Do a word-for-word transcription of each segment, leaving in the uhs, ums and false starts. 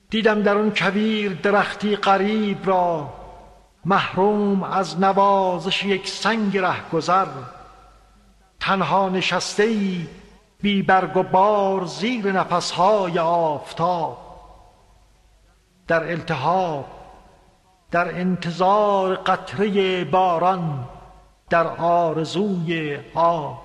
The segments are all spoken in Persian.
دیدم در آن کویر درختی غریب را، محروم از نوازش یک سنگ رهگذر. تنها نشسته ای بی برگ و بار زیر نفسهای آفتاب، در التهاب، در انتظار قطره باران، در آرزوی آب.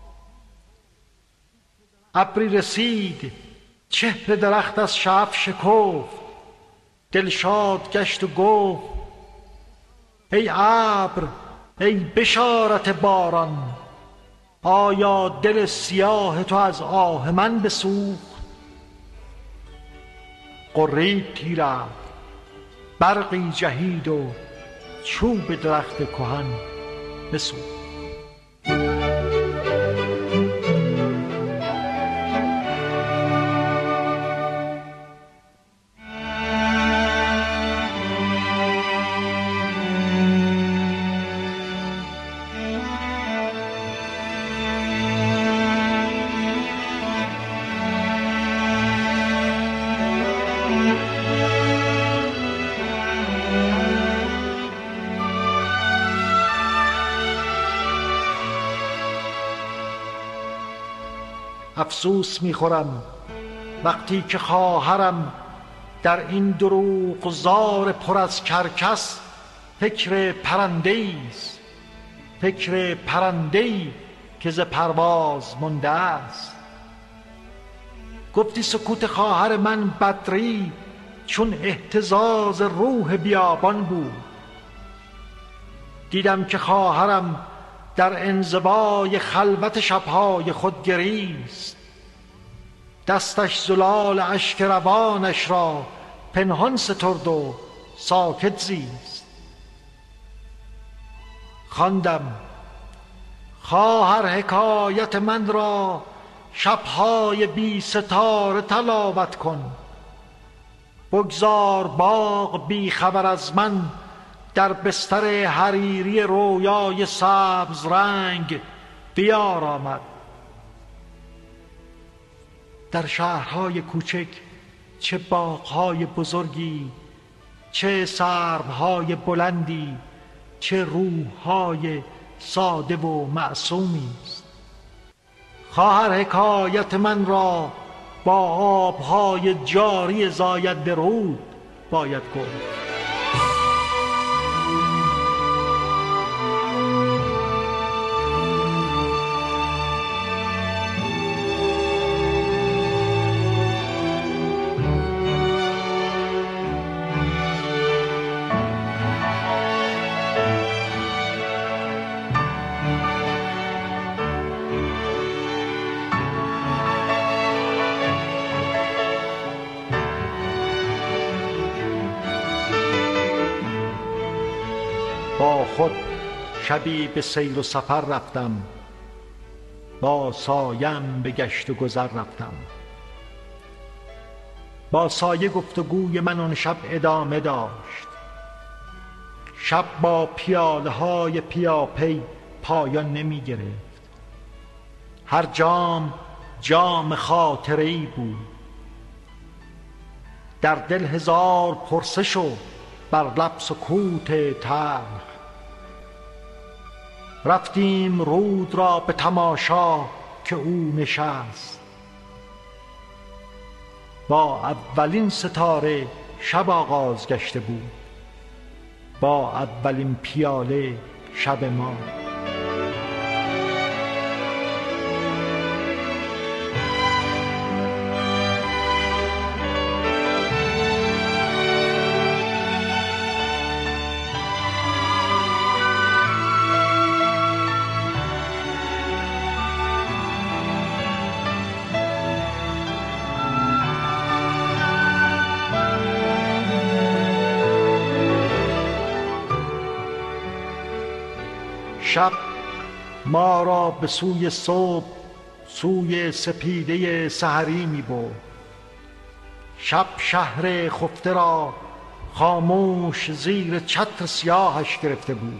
ابری رسید، چهره درخت از شعف شکفت، دلشاد گشت و گفت ای ابر، ای بشارت باران، آیا دل سیاه تو از آه من بسوخت؟ غرید تیر ابر، برقی جهید و چوب درخت کهن بسوخت. افسوس می‌خورم وقتی که خواهرم در این دروغزار پر از کرکس فکر پرنده‌ای است، فکر پرنده‌ای که ز پرواز مانده است. گفتی سکوت خواهر من بدری چون اهتزاز روح بیابان بود. دیدم که خواهرم در انزوای خلوت شب‌های خود گریست، دستش زلال اشک روانش را پنهان سترد و ساکت زیست. خواندم خواهر حکایت من را شب‌های بی ستاره تلاوت کن، بگذار باغ بی خبر از من در بستر حریری رویای سبز رنگ بیارامد. در شهرهای کوچک چه باغهای بزرگی، چه سروهای بلندی، چه روحهای ساده و معصومی است. خواهر حکایت من را با آبهای جاری زاید رود باید گفت. با خود شبی به سیر و سفر رفتم، با سایم به گشت و گذر رفتم. با سایه گفتگوی من آن شب ادامه داشت. شب با پیاله های پیاپی پایان نمی گرفت. هر جام جام خاطره‌ای بود. در دل هزار پرسش و بر لب سکوت تلخ. رفتیم رود را به تماشا که او نشست. با اولین ستاره شب آغاز گشته بود، با اولین پیاله شب ما. شب ما را به سوی صبح، سوی سپیده سحری می برد. شب شهر خفته را خاموش زیر چتر سیاهش گرفته بود.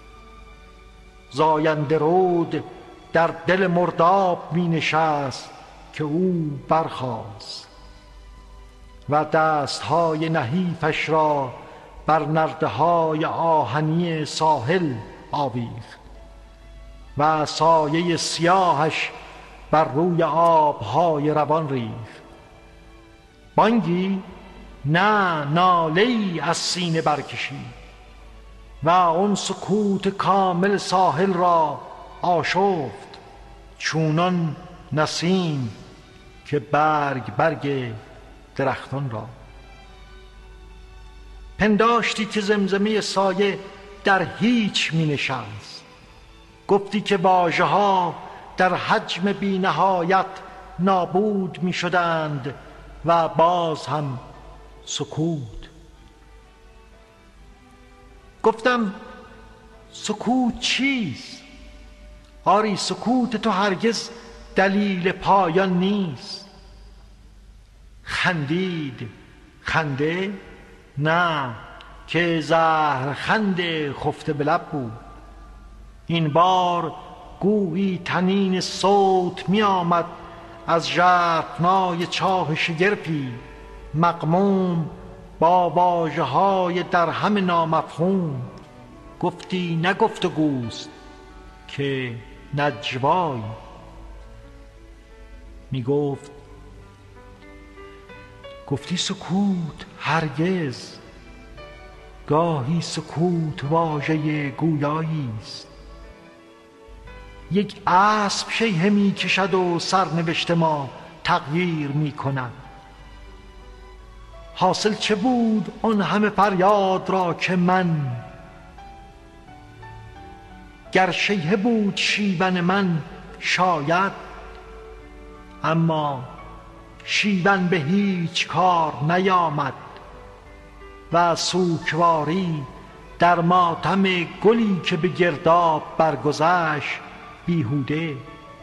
زاینده رود در دل مرداب می نشست که او برخاست. و دستهای نحیفش را بر نرده‌های آهنی ساحل آویخت و سایه سیاهش بر روی آبهای روان ریخت. بانگی نه ناله‌ای از سینه برکشید و اون سکوت کامل ساحل را آشفت، چونان نسیم که برگ برگ درختان را. پنداشتی که زمزمه سایه در هیچ می نشست. گفتی که واژه ها در حجم بی نهایت نابود می شدند و باز هم سکوت. گفتم سکوت چیست؟ آری سکوت تو هرگز دلیل پایان نیست. خندید. خنده؟ نه، که زهر خنده خفته به لب بود. این بار گویی تنین صوت می آمد از ژرفنای چاه شگرفی مغموم با واژه های در هم نامفهوم. گفتی نه گفتگوست که نجوای. می گفت گفتی سکوت هرگز. گاهی سکوت واژه گویایی است. یک اسب شیهه می کشد و سرنوشت ما تغییر می کند. حاصل چه بود آن همه فریاد را که من، گر شیهه بود شیون من شاید، اما شیون به هیچ کار نیامد و سوکواری در ماتم گلی که به گرداب برگذشت بیهوده.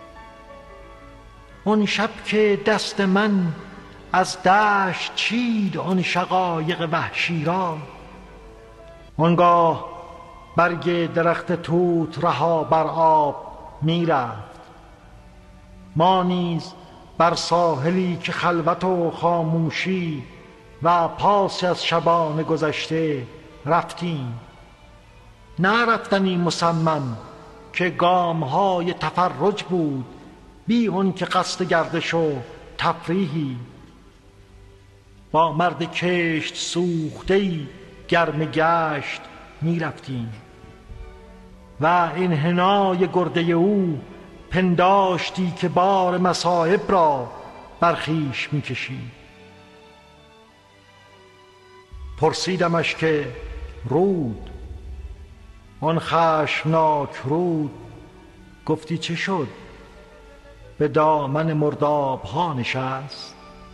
اون شب که دست من از دشت چید آن شقایق وحشی را، آنگاه برگ درخت توت رها بر آب می رفت. ما نیز بر ساحلی که خلوت و خاموشی و پاس از شبان گذشته رفتیم. نه رفتنی مصمم که گامهای تفرج بود بی اون که قصد گردش و تفریحی. با مرد کشت سوخته‌ای گرم گشت می رفتیم و انحنای گرده او پنداشتی که بار مصائب را بر خویش می کشید. پرسیدمش که رود، آن خشمناک رود، گفتی چه شد؟ به دامن مرداب ها نشست.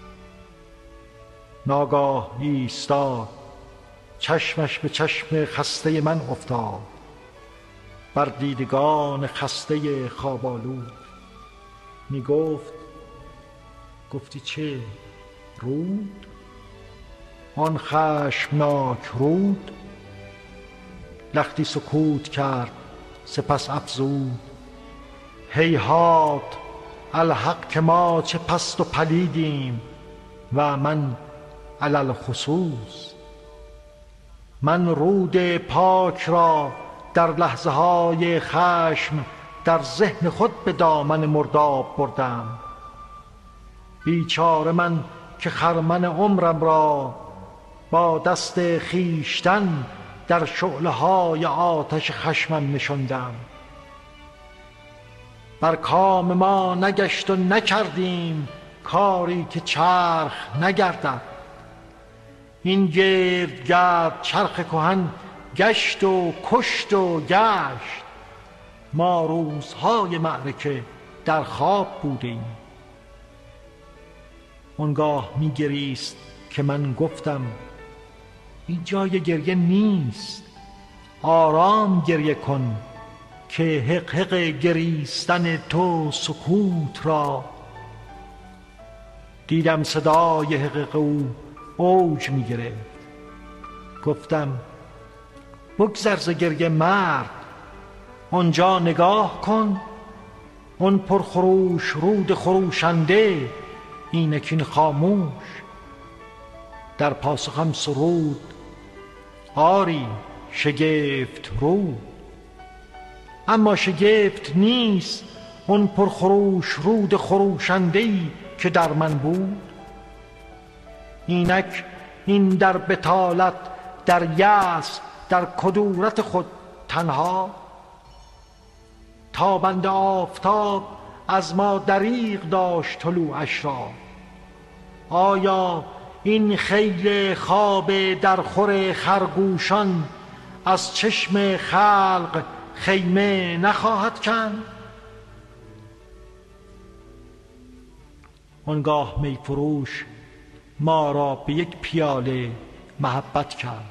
ناگاه ایستاد، چشمش به چشم خسته من افتاد، بر دیدگان خسته خواب‌آلود. می گفت گفتی چه؟ رود؟ آن خشمناک رود؟ لختی سکوت کرد، سپس افزود هیهات الحق که ما چه پست و پلیدیم و من علی الخصوص. من رود پاک را در لحظه های خشم در ذهن خود به دامن مرداب بردم. بیچاره من که خرمن عمرم را با دست خیشتن در شعله های آتش خشمم نشاندم. بر کام ما نگشت و نکردیم کاری که چرخ نگردد. این گرد گرد چرخ کهن گشت و کشت و گشت. ما روزهای معرکه در خواب بودیم. اونگاه می گریست که من گفتم این جای گریه نیست، آرام گریه کن که حق حق گریستن تو سکوت را. دیدم صدای حقیق او اوج می گرفت. گفتم بگذر ز گریه مرد، اونجا نگاه کن، اون پرخروش رود خروشنده اینکین خاموش. در پاسخم سرود آری شگفت رو. اما شگفت نیست اون پرخروش رود خروشنده‌ای که در من بود. اینک این در بطالت، در یأس، در کدورت خود تنها، تابنده آفتاب از ما دریغ داشت طلوعش را. آیا این خیل خواب در خور خرگوشان از چشم خلق خیمه نخواهد کند؟ آنگاه می فروش ما را به یک پیاله محبت کرد.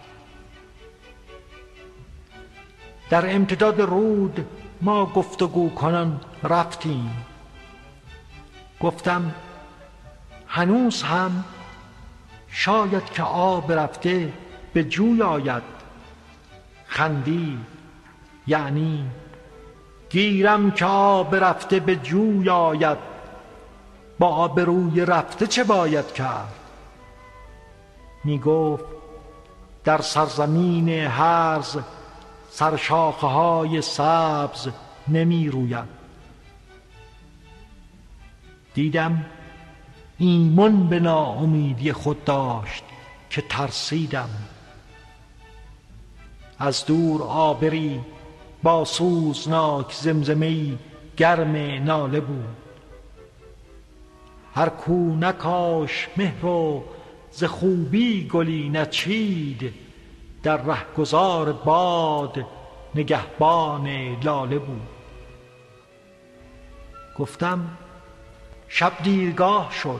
در امتداد رود ما گفتگو کنان رفتیم. گفتم هنوز هم شاید که آب رفته به جوی آید. خندی یعنی گیرم که آب رفته به جوی آید، با آب روی رفته چه باید کرد؟ می گفت در سرزمین هرز سرشاخه های سبز نمی روید. دیدم ایمان به ناامیدی خود داشت که ترسیدم. از دور آبری با سوزناک زمزمه‌ای گرم ناله بود. هر کو نکاش مهر و ز خوبی گلی نچید، در رهگذار باد نگهبان لاله بود. گفتم شب دیرگاه شد.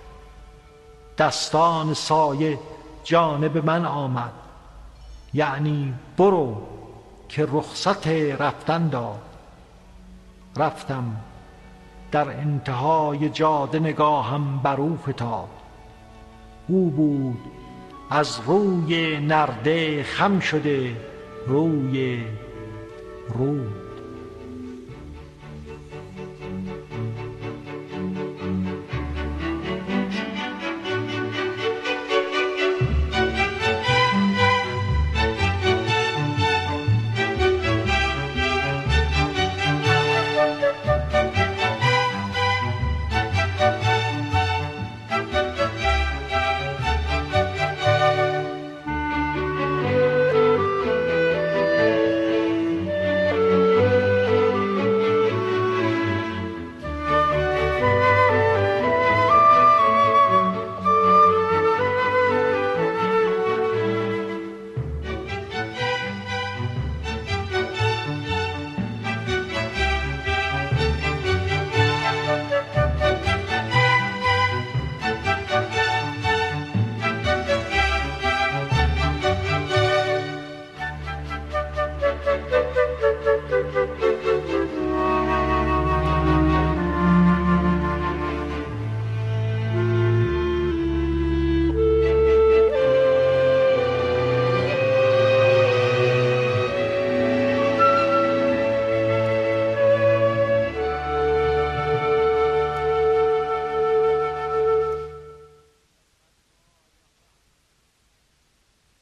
دستان سایه جانب من آمد، یعنی برو که رخصت رفتن داد. رفتم، در انتهای جاده نگاهم بر او فتاد. او بود از روی نرده خم شده روی رو.